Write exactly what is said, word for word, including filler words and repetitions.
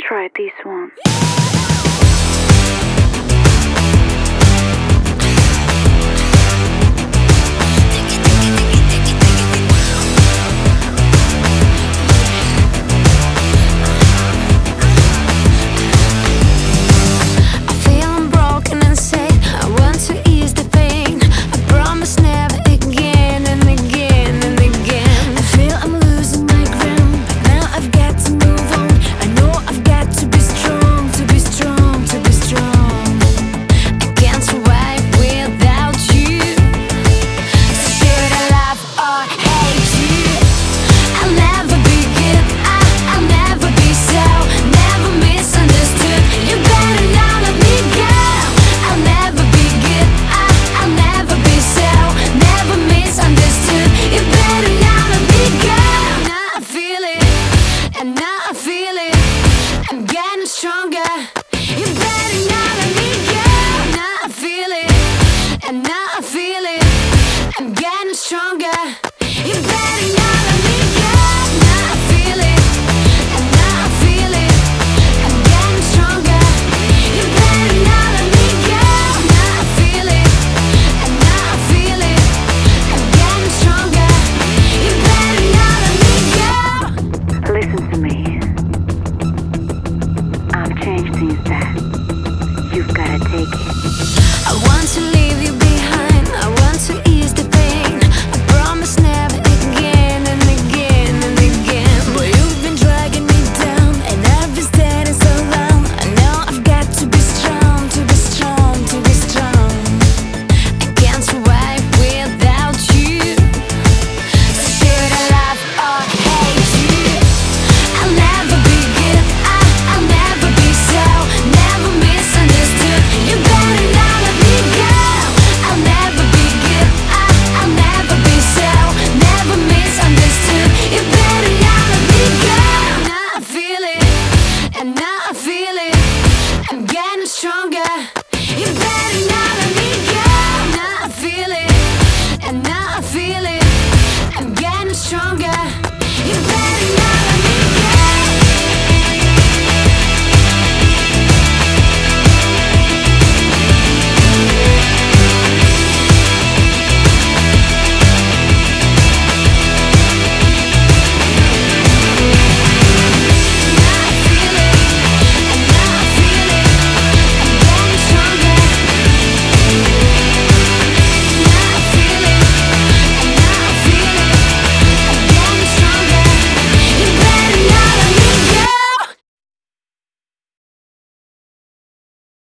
try this one. Stronger, you better not let me go. Now I feel it, and now I feel it. I'm getting stronger. You better not let me go. Now I feel it, and now I feel it. I'm getting stronger. You better not let me go. Now I feel it, and now I feel it. I'm getting stronger. You better not let me go. Listen to me. I've changed since that. You've gotta take it. I want to leave you behind. I want to ease the pain. I promise never again and again and again. But you've been dragging me down, and I've been standing so long. I know I've got to be strong, to be strong, to be strong. I can't survive without you. So should I love or hate you? I'll never be good. I, I'll never be so, never misunderstood. You better not let me go. I'll never be good. I, I'll never be so, never misunderstood. You better not let me go. Now I feel it, and now I feel it. I'm getting stronger.